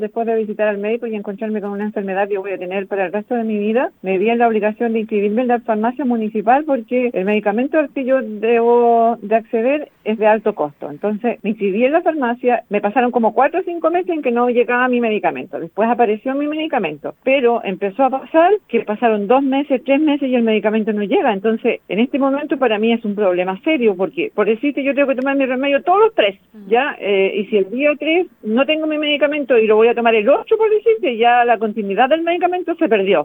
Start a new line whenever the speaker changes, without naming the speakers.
Después de visitar al médico y encontrarme con una enfermedad que voy a tener para el resto de mi vida, me vi en la obligación de inscribirme en la farmacia municipal porque el medicamento al que yo debo de acceder es de alto costo. Entonces me inscribí en la farmacia, me pasaron como 4 o 5 meses en que no llegaba mi medicamento. Después apareció mi medicamento, pero empezó a pasar que pasaron 2 meses, 3 meses y el medicamento no llega. Entonces en este momento para mí es un problema serio porque, por decirte, yo tengo que tomar mi remedio todos los 3, ¿ya? Y si el día 3 no tengo mi medicamento y lo voy a tomar el 8, por decirte, ya la continuidad del medicamento se perdió.